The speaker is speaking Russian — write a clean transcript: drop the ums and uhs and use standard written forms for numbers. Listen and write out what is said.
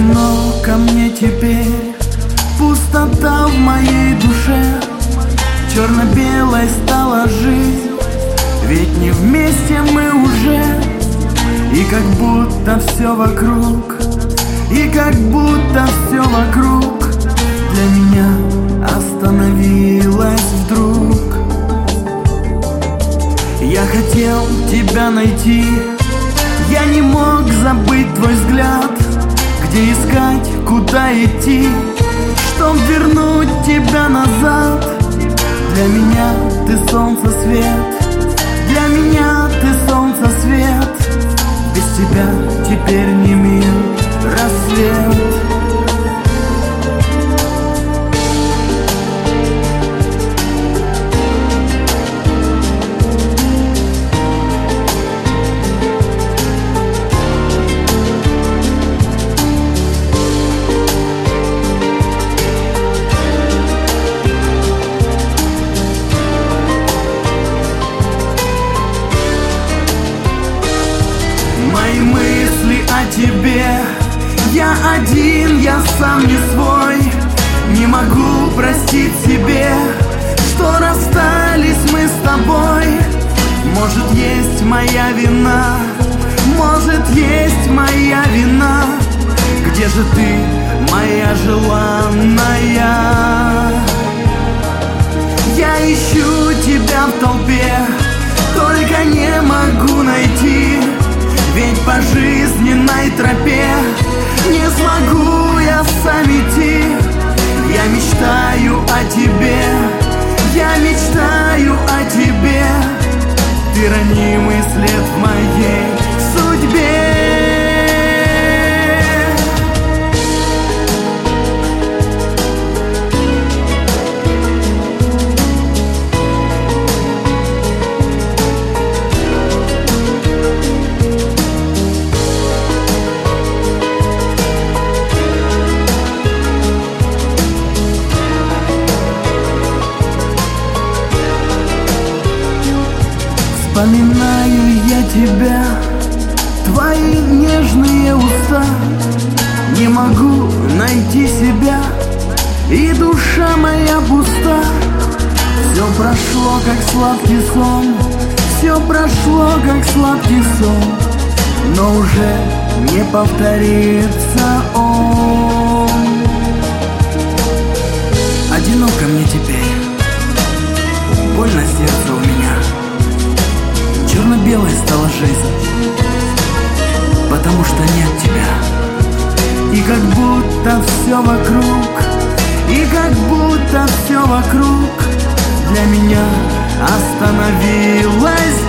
Одиноко мне теперь, пустота в моей душе. Черно-белой стала жизнь, ведь не вместе мы уже. И как будто все вокруг, и как будто все вокруг для меня остановилось вдруг. Я хотел тебя найти, я не мог забыть твой взгляд. Где искать, куда идти, чтоб вернуть тебя назад? Для меня ты солнце свет, для меня ты солнце свет. Без тебя теперь не мил рассвет. Мои мысли о тебе, я один, я сам не свой. Не могу простить себе, что расстались мы с тобой. Может, есть моя вина, может, есть моя вина. Где же ты, моя желанная? Я ищу тебя в толпе, только не могу найти. Ведь по жизненной тропе не смогу я сам идти. Я мечтаю о тебе, я мечтаю о тебе. Ты ранимый след в моей судьбе. Вспоминаю я тебя, твои нежные уста. Не могу найти себя, и душа моя пуста. Все прошло, как сладкий сон, все прошло, как сладкий сон, но уже не повторится он. Одиноко мне теперь, больно сердце у меня. Черно-белой стала жизнь, потому что нет тебя. И как будто все вокруг, и как будто все вокруг для меня остановилось